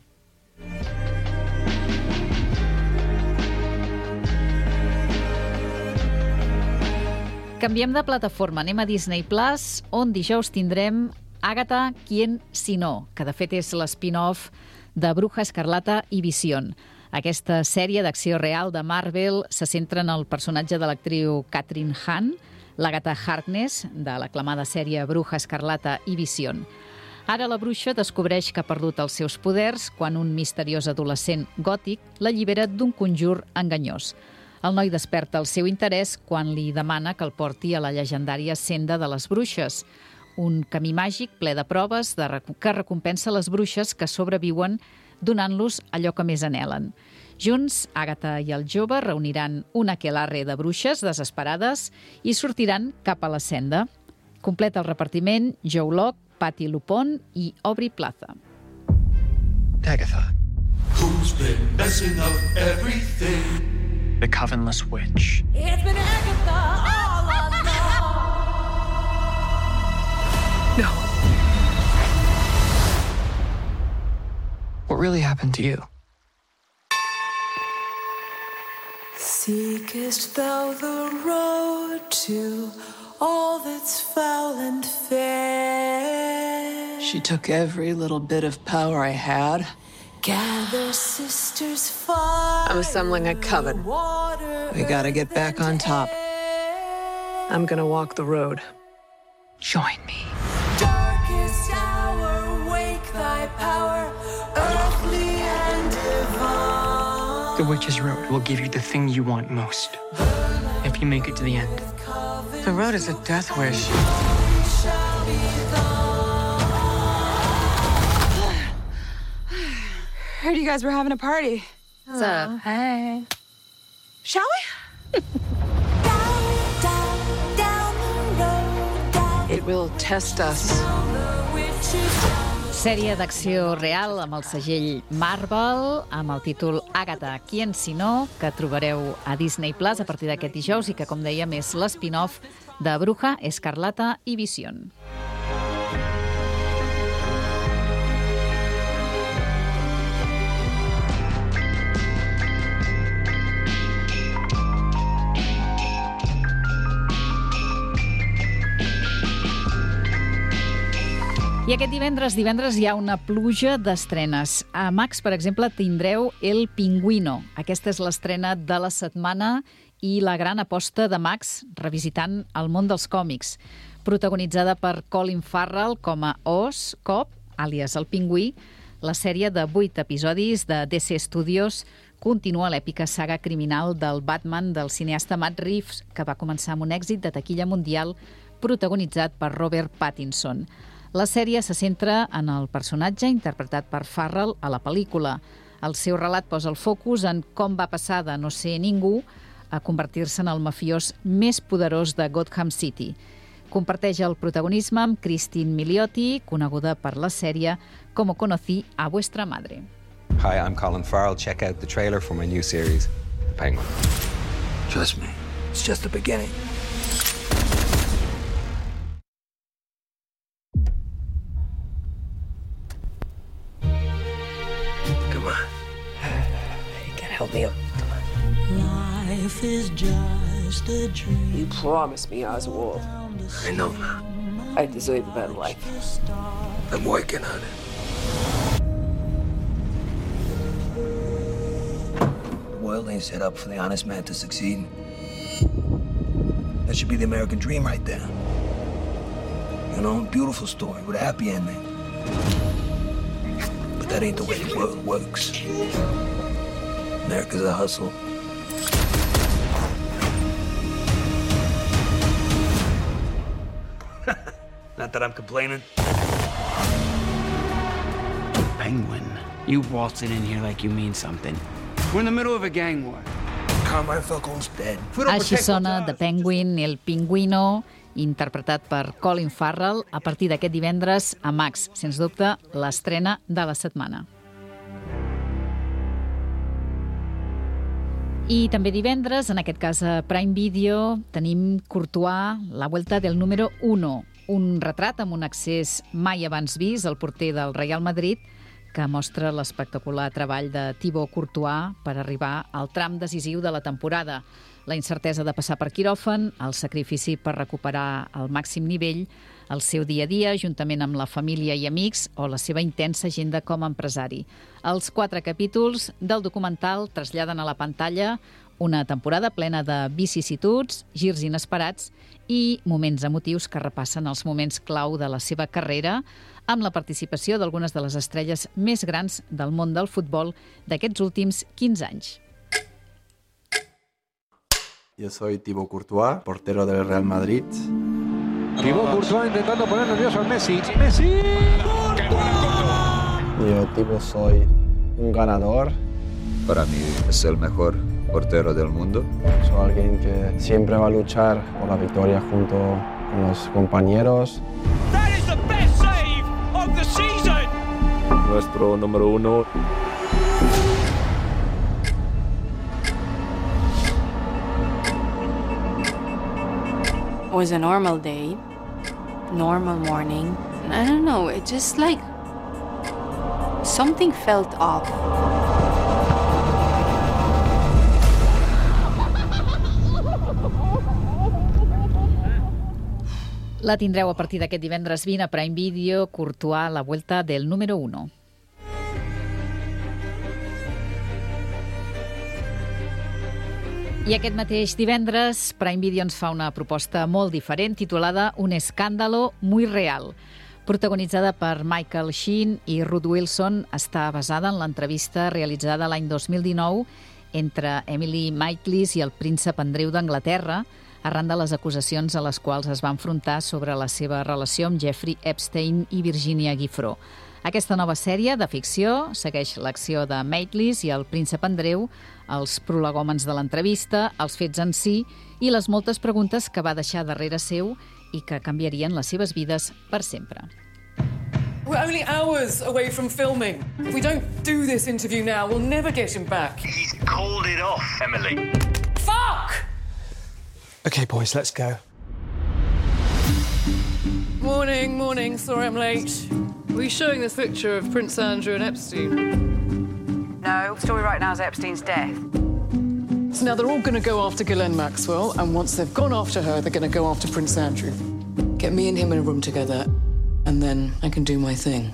Canviem de plataforma, anem a Disney Plus, on dijous tindrem Agatha, ¿Quién si no?, que de fet és l'spin-off de Bruja Escarlata i Visión. Aquesta sèrie d'acció real de Marvel se centra en el personatge de l'actriu Kathryn Hahn, l'Agatha Harkness, de l'aclamada sèrie Bruja Escarlata i Visión. Ara la bruixa descobreix que ha perdut els seus poders quan un misteriós adolescent gòtic l'allibera d'un conjur enganyós. El noi desperta el seu interès quan li demana que el porti a la llegendària Senda de les Bruixes, un camí màgic ple de proves que recompensa les bruixes que sobreviuen donant-los allò que més anhelen. Junts, Agatha i el jove reuniran un aquelarre de bruixes desesperades i sortiran cap a la senda. Completa el repartiment Joe Locke, Patti LuPone i Aubrey Plaza. Agatha. Who's been messing up everything? The Covenless Witch. It's been Agatha all along. No. What really happened to you? Seekest thou the road to all that's foul and fair? She took every little bit of power I had. Gather sisters far. I'm assembling a coven. We gotta get back on top. I'm gonna walk the road. Join me. Darkest hour, wake thy power, earthly and divine. The Witch's Road will give you the thing you want most. If you make it to the end. The road is a death wish. Heard you guys were having a party. What's up? Hey. Shall we? It will test us. Sèrie d'acció real amb el segell Marvel, amb el títol Agatha, ¿Quién si no?, que trobareu a Disney Plus a partir d'aquest dijous i que, com dèiem, és l'spin-off de Bruja, Escarlata i Visión. I aquest divendres hi ha una pluja d'estrenes. A Max, per exemple, tindreu El Pingüino. Aquesta és l'estrena de la setmana i la gran aposta de Max revisitant el món dels còmics. Protagonitzada per Colin Farrell com a Oz Cobb, àlies el Pingüí, la sèrie de 8 episodis de DC Studios continua l'èpica saga criminal del Batman del cineasta Matt Reeves, que va començar amb un èxit de taquilla mundial protagonitzat per Robert Pattinson. La sèrie se centra en el personatge interpretat per Farrell a la pel·lícula. El seu relat posa el focus en com va passar de no ser ningú a convertir-se en el mafiós més poderós de Gotham City. Comparteix el protagonisme amb Christine Milioti, coneguda per la sèrie Como conocí a vuestra madre. Hi, I'm Colin Farrell. Check out the trailer for my new series, The Penguin. Trust me, it's just the beginning. Come on. You gotta help me up. Life is just a dream. You promised me, Oswald. I know, Ma. I deserve a better life. I'm working on it. The world ain't set up for the honest man to succeed. That should be the American dream right there. You know, a beautiful story with a happy ending. But that ain't the way the world works. America's a hustle. Not that I'm complaining. Penguin, you waltzing in here like you mean something. We're in the middle of a gang war. Carmine Falcone's dead. Així sona The Penguin, El Pingüino, interpretat per Colin Farrell a partir d'aquest divendres a Max. Sens dubte, l'estrena de la setmana. I també divendres, en aquest cas a Prime Video, tenim Courtois, la vuelta del número 1, un retrat amb un accés mai abans vist al porter del Real Madrid, que mostra l'espectacular treball de Thibaut Courtois per arribar al tram decisiu de la temporada. La incertesa de passar per quiròfan, el sacrifici per recuperar el màxim nivell, el seu dia a dia, juntament amb la família i amics, o la seva intensa agenda com a empresari. Els 4 capítols del documental traslladen a la pantalla una temporada plena de vicissituds, girs inesperats i moments emotius que repassen els moments clau de la seva carrera, amb la participació d'algunes de les estrelles més grans del món del futbol d'aquests últims 15 anys. Yo soy Thibaut Courtois, portero del Real Madrid. Thibaut Courtois intentando poner nervioso al Messi. ¡Messi! Yo, Thibaut, soy un ganador. Para mí es el mejor portero del mundo. Soy alguien que siempre va a luchar por la victoria junto con los compañeros. That is the best save of the season. Nuestro número 1. It was a normal day, normal morning. I don't know, it just like something felt off. La tindreu a partir d'aquest divendres 20 a Prime Video, Courtois, la vuelta del número 1. I aquest mateix divendres, Prime Video ens fa una proposta molt diferent, titulada Un escándalo muy real. Protagonitzada per Michael Sheen i Ruth Wilson, està basada en l'entrevista realitzada l'any 2019 entre Emily Maitlis i el príncep Andreu d'Anglaterra, arran de les acusacions a les quals es va enfrontar sobre la seva relació amb Jeffrey Epstein i Virginia Giuffre. Aquesta nova sèrie de ficció segueix l'acció de Maitlis i el príncep Andreu, els prolegòmens de l'entrevista, els fets en si i les moltes preguntes que va deixar darrere seu i que canviarien les seves vides per sempre. We're only hours away from filming. If we don't do this interview now, we'll never get him back. He's called it off, Emily. Fuck! Okay, boys, let's go. Morning. Sorry I'm late. Were you showing this picture of Prince Andrew and Epstein? No, the story right now is Epstein's death. So now they're all going to go after Ghislaine Maxwell, and once they've gone after her, they're going to go after Prince Andrew. Get me and him in a room together, and and then I can do my thing.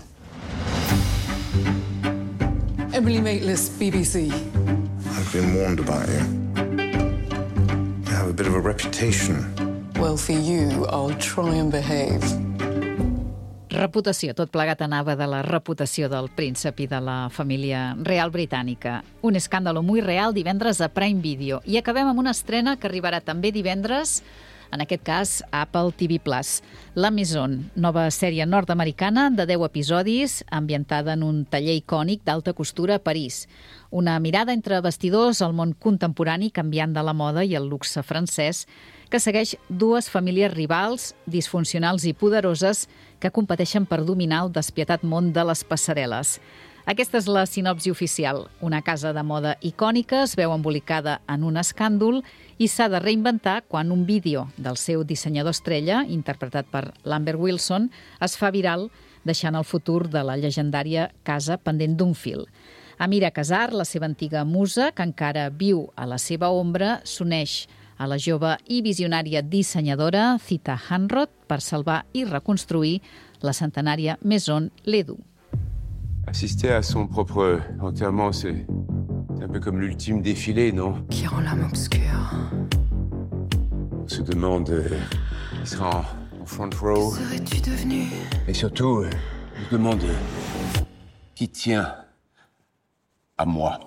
Emily Maitlis, BBC. I've been warned about you. You have a bit of a reputation. Well, for you, I'll try and behave. Reputació. Tot plegat anava de la reputació del príncep i de la família real britànica. Un escàndalo muy real divendres a Prime Video. I acabem amb una estrena que arribarà també divendres, en aquest cas a Apple TV+. La Maison, nova sèrie nord-americana de 10 episodis, ambientada en un taller icònic d'alta costura a París. Una mirada entre vestidors al món contemporani canviant de la moda i el luxe francès, que segueix dues famílies rivals, disfuncionals i poderoses, que competeixen per dominar el despietat món de les passarel·les. Aquesta és la sinopsi oficial. Una casa de moda icònica es veu embolicada en un escàndol i s'ha de reinventar quan un vídeo del seu dissenyador estrella, interpretat per Lambert Wilson, es fa viral, deixant el futur de la llegendària casa pendent d'un fil. Amira Casar, la seva antiga musa, que encara viu a la seva ombra, s'uneix a la jove i visionària dissenyadora Zita Hanroth per salvar i reconstruir la centenària Maison Ledoux. Assister à son propre enterrement, c'est un peu comme l'ultime défilé, non? Qui rend l'âme obscure. On se demande qui sera en front row. Que serais-tu devenu? Et surtout, on se demande qui tient à moi.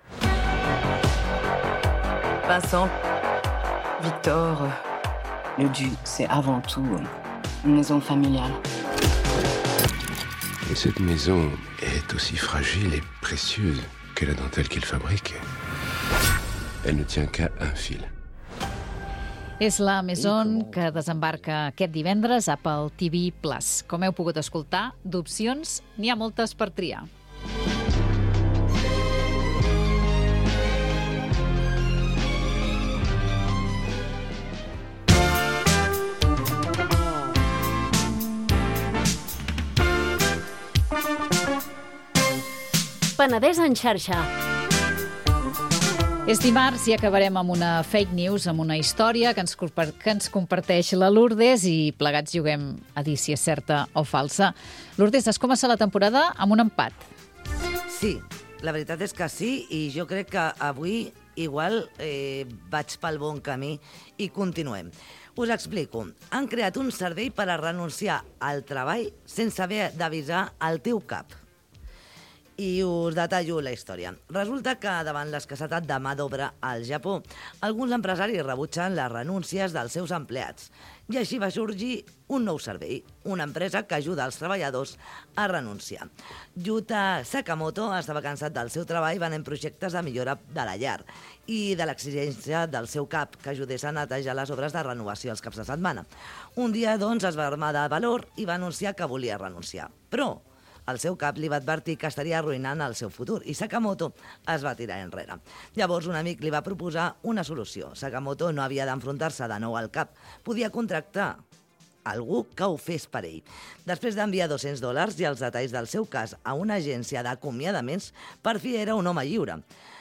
Vincent, Victor, le Duc, c'est avant tout une maison familiale. Et cette maison est aussi fragile et précieuse que la dentelle qu'il fabrique. Elle ne tient qu'à un fil. És la Maison que desembarca aquest divendres a Apple TV+. Com heu pogut escoltar, d'opcions n'hi ha moltes per triar. Penedès en xarxa. És dimarts i acabarem amb una fake news, amb una història que ens comparteix la Lourdes i plegats juguem a dir si és certa o falsa. Lourdes, has començat la temporada amb un empat. Sí, la veritat és que sí, i jo crec que avui igual vaig pel bon camí i continuem. Us explico. Han creat un servei per a renunciar al treball sense haver d'avisar al teu cap. I us detallo la història. Resulta que davant l'escassetat de mà d'obra al Japó, alguns empresaris rebutgen les renúncies dels seus empleats. I així va sorgir un nou servei, una empresa que ajuda els treballadors a renunciar. Yuta Sakamoto estava cansat del seu treball venent projectes de millora de la llar i de l'exigència del seu cap que ajudés a netejar les obres de renovació els caps de setmana. Un dia, doncs, es va armar de valor i va anunciar que volia renunciar. Però el seu cap li va advertir que estaria arruïnant el seu futur i Sakamoto es va tirar enrere. Llavors un amic li va proposar una solució. Sakamoto no havia d'enfrontar-se de nou al cap. Podia contractar algú que ho fes per ell. Després d'enviar $200 i els detalls del seu cas a una agència d'acomiadaments, per fi era un home lliure.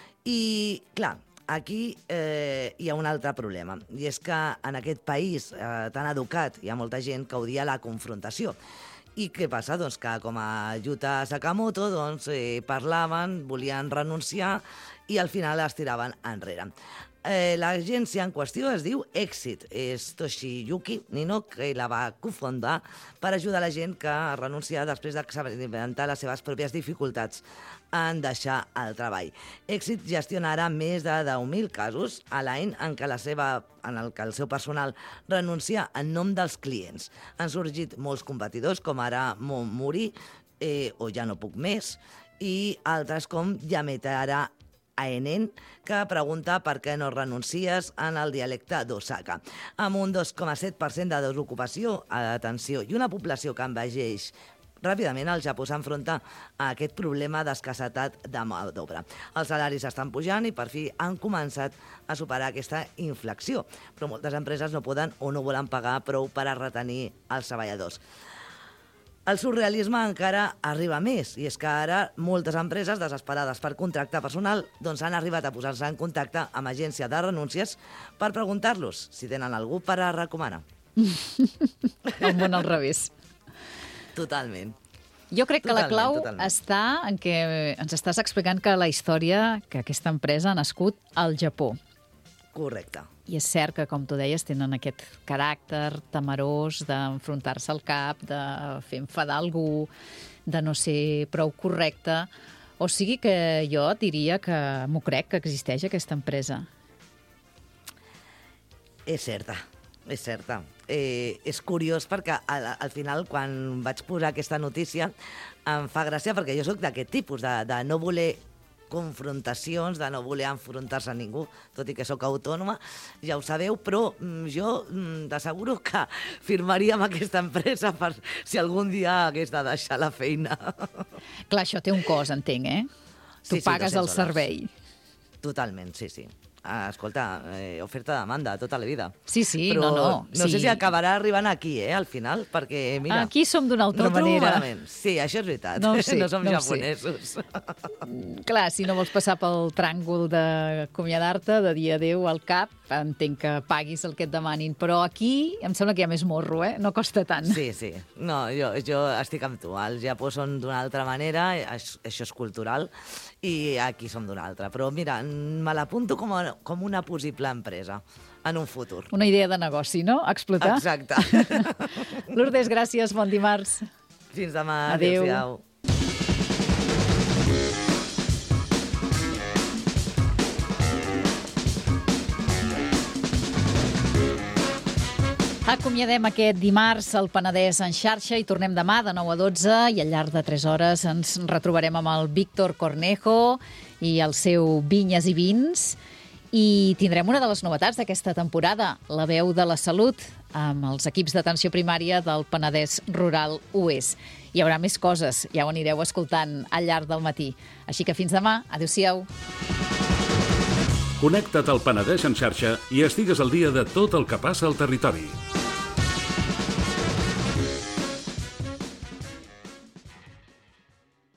I, clar, aquí hi ha un altre problema, i és que en aquest país tan educat hi ha molta gent que odia la confrontació. I què passa? Doncs que com a Yuta Sakamoto parlaven, volien renunciar i al final es tiraven enrere. L'agència en qüestió es diu Exit. És Toshiyuki Nino, que la va cofundar per ajudar la gent que ha renunciat després d'experimentar les seves pròpies dificultats en deixar el treball. Exit gestionarà més de 10.000 casos a l'any en què el seu personal renuncia en nom dels clients. Han sorgit molts competidors, com ara Momuri, o Ja no puc més, i altres com Yametara Aenen, que pregunta per què no renuncies en el dialecte d'Osaka. Amb un 2,7% de desocupació, atenció, i una població que envelleix ràpidament, el Japó s'enfronta a aquest problema d'escassetat de mà d'obra. Els salaris estan pujant i per fi han començat a superar aquesta inflexió, però moltes empreses no poden o no volen pagar prou per a retenir els treballadors. El surrealisme encara arriba més, i és que ara moltes empreses desesperades per contractar personal han arribat a posar-se en contacte amb agència de renúncies per preguntar-los si tenen algú per a recomanar. El món al revés. Totalment. Jo crec que la clau Totalment. està en què ens estàs explicant que la història, que aquesta empresa ha nascut al Japó. Correcte. I és cert que, com tu deies, tenen aquest caràcter temerós d'enfrontar-se al cap, de fer enfadar algú, de no ser prou correcte. O sigui que jo diria que m'ho crec, que existeix aquesta empresa. És certa, és certa. És curiós perquè al final, quan vaig posar aquesta notícia, em fa gràcia perquè jo sóc d'aquest tipus, de no voler confrontacions, de no voler enfrontar-se a ningú, tot i que sóc autònoma, ja ho sabeu, però jo t'asseguro que firmaria amb aquesta empresa per si algun dia hagués de deixar la feina. Clar, això té un cost, entenc, eh? Tu pagues el servei. Totalment, sí. Escolta, oferta-demanda tota la vida. Sí, però no. No sé si acabarà arribant aquí, al final, perquè, mira... Aquí som d'una altra manera. Sí, això és veritat. No som japonesos. Clar, si no vols passar pel tràngol d'acomiadar-te, de dir adéu al cap, entenc que paguis el que et demanin. Però aquí em sembla que hi ha més morro, no costa tant. Sí. No, jo estic amb tu. Al Japó són d'una altra manera, això és cultural, i aquí som d'una altra. Però mira, me l'apunto com una possible empresa en un futur. Una idea de negoci, no? Explotar. Exacte. Lourdes, gràcies, bon dimarts. Fins demà. Adéu. Adéu-siau. Acomiadem aquest dimarts al Penedès en xarxa i tornem demà de 9 a 12 i al llarg de 3 hores ens retrobarem amb el Víctor Cornejo i el seu Vinyes i Vins i tindrem una de les novetats d'aquesta temporada, la veu de la salut, amb els equips d'atenció primària del Penedès Rural Oest. Hi haurà més coses, ja ho anireu escoltant al llarg del matí. Així que fins demà, adéu-siau. Connecta't al Penedès en xarxa i estigues al dia de tot el que passa al territori.